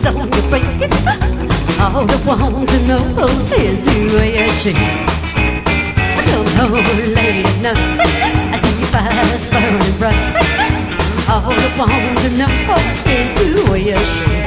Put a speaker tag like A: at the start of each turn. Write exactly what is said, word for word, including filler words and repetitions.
A: so you break it. All I want to know is who is she. Come home late at night, I see your fires burning bright. All I want to know is who is she.